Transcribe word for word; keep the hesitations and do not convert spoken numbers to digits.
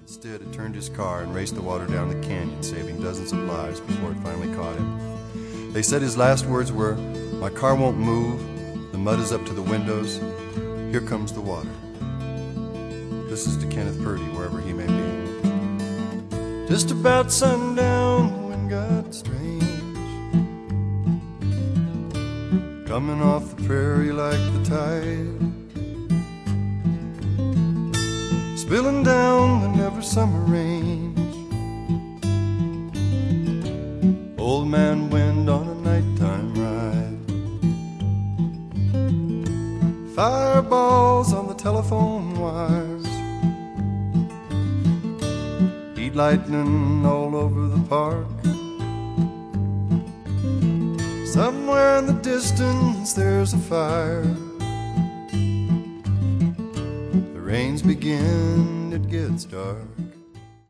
Instead, it turned his car and raced the water down the canyon, saving dozens of lives before it finally caught him. They said his last words were, "My car won't move, the mud is up to the windows, here comes the water." This is to Kenneth Purdy, wherever he may be. Just about sundown, the wind got strange, coming off the prairie like the tide, spilling down the never summer range. Old man wind on a nighttime ride, fireballs on the telephone wires, heat lightning all over the park. Somewhere in the distance there's a fire. The rains begin, it gets dark.